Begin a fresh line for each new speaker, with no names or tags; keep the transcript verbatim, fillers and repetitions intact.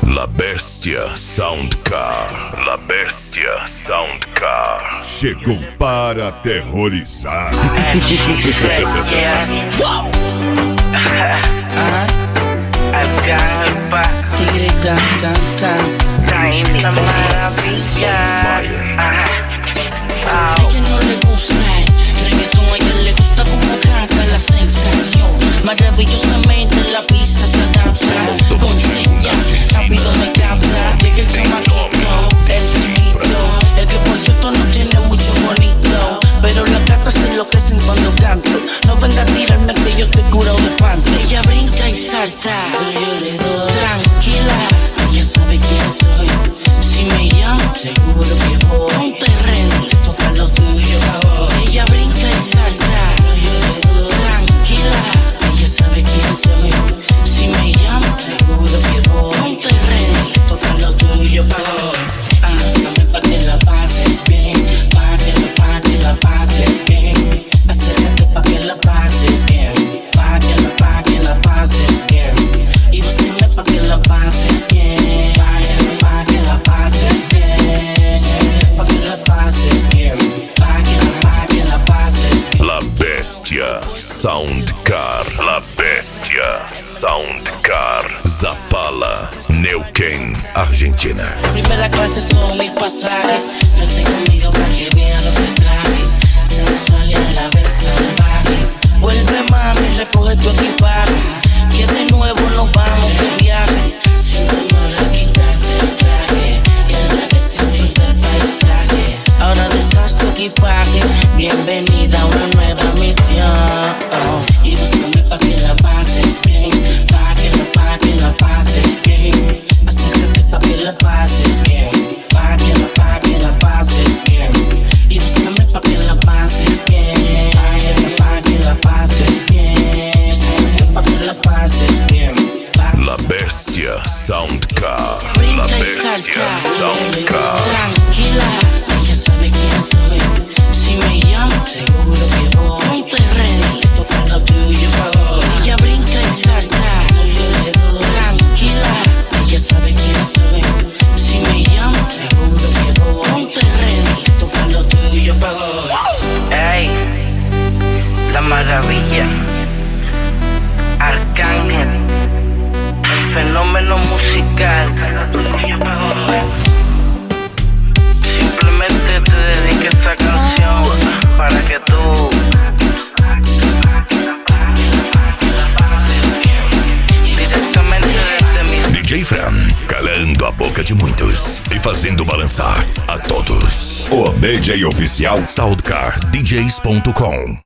La Bestia Soundcar. La Bestia Soundcar.
Chegou para aterrorizar.
La maravilla.
A ella no le gusta el reggaetón, a ella le gusta como canta la sensación. Maravillosamente la pista se danza, conseña, rápido me capta. Llega el chamaquito, el chiquito, el que por cierto no tiene mucho bonito, pero las gatas se enloquecen cuando canto. No venga a tirarme que yo te curo de espanto. Ella brinca y salta, yo le doy tranquila, ella sabe quién soy. Si me llama seguro que voy a un terreno, toca lo tuyo, oh. Ella brinca y salta, yo le doy tranquila, ella sabe quién soy. Si me llama seguro que voy a un terreno, toca lo tuyo, oh. Hazme pa' que la pases bien, pa' que la, pa' que la pases bien. Acércate pa' que la pases bien, pa' que la, pa' que la pases bien. Y búscame pa' que la pases bien, pa' que la, pa' que la pases bien, pa' que la pases bien, pa' que la, pa' que la pases bien.
La Bestia Soundcar. La Bestia Soundcar. Zapala, Neuquén, Argentina.
Primera clase son mis pasajes. Vente conmigo para que vea lo que traje. Sensual y a la vez salvaje. Vuelve mami, recoge tu equipaje, que de nuevo nos vamos de viaje. Sin temor a quitarte el traje y a la vez disfruta el paisaje. Ahora deshaz tu equipaje, bienvenida a una nueva misión. Oh, y búscame pa' que la pases bien, pa' que la, pa' que la pases bien. Acércate pa' que la pases bien, pa' que la, pa' que la pases bien. Y búscame pa' que la pases bien, pa' que la, pa' que la pases bien. Acércate pa' que la pases bien.
La Bestia Soundcar. La
Brinca y
Bestia
salta,
Soundcar.
tranquila, ella sabe quién soy. Si me llama seguro que voy a un terreno, toca lo tuyo, oh. Ella brinca y salta, yo le doy tranquila, ella sabe quién soy. Si me llama seguro que voy a un terreno, toca lo tuyo, oh.
Ey, la maravilla. Arcángel, el fenómeno musical. Simplemente te dedico esta canción para que tú directamente desde mi
D J Fran, calando a boca de muitos e fazendo balançar a todos. O D J oficial Soundcar D Js ponto com.